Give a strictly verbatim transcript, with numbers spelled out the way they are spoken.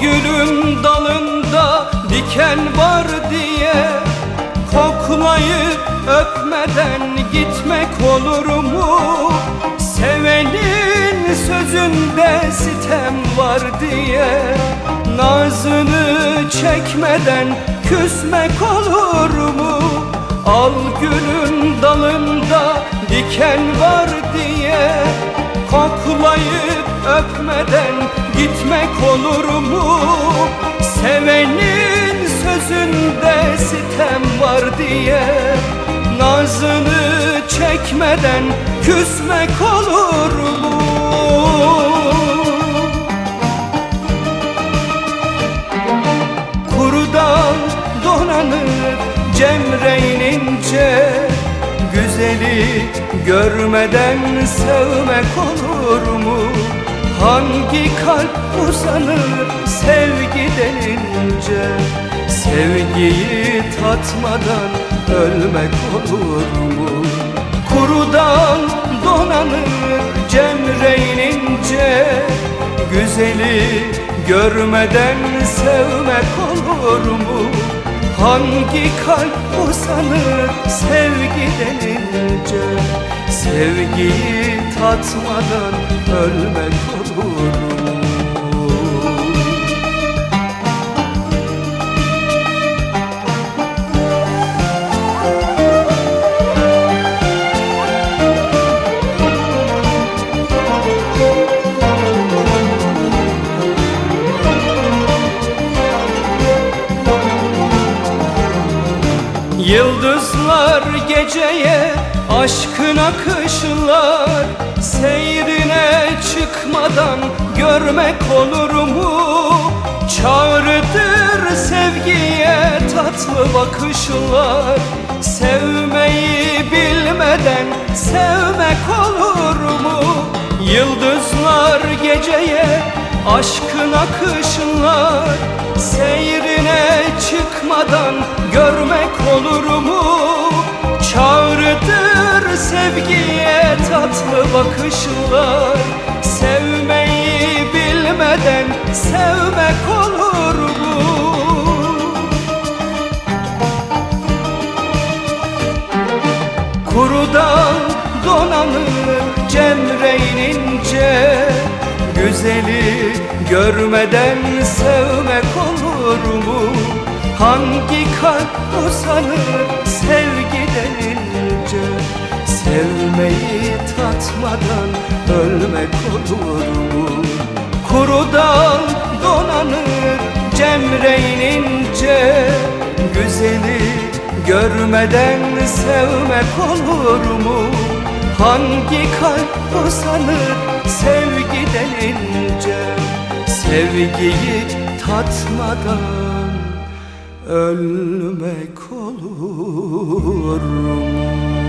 gülün dalında diken var diye koklayıp öpmeden gitmek olur mu? Sevenin sözünde sitem var diye nazını çekmeden küsmek olur mu? Al gülün dalında diken var diye koklayıp öpmeden gitmek olur mu? Sevenin sözünde sitem var diye nazını çekmeden küsmek olur mu? Kurudan donanır cemreyinince güzeli görmeden sevmek olur mu? Hangi kalp uzanır sevgi denince? Sevgiyi tatmadan ölmek olur mu? Kurudan donanır cemreyinince güzeli görmeden sevmek olur mu? Hangi kalp uzanır sevgi denince? Sevgiyi tatmadan ölmek olur mu? Yıldızlar geceye aşkın akışlar seyrine çıkmadan görmek olur mu? Çağrıdır sevgiye tatlı bakışlar, sevmeyi bilmeden sevmek olur mu? Yıldızlar geceye aşkın akışlar seyrine çıkmadan görmek olur mu? Çağrıdır sevgiye tatlı bakışlar, sevmeyi bilmeden sevmek olur mu? Kurudan donanır cemreyinince güzeli görmeden sevmek olur mu? Hangi kalp uzanır sevgi denince? Sevmeyi tatmadan ölmek olur mu? Kurudan donanır cemreyinince güzeli görmeden sevmek olur mu? Hangi kalp uzanır sevgi denince? Sevgiyi tatmadan ölmek olur mu?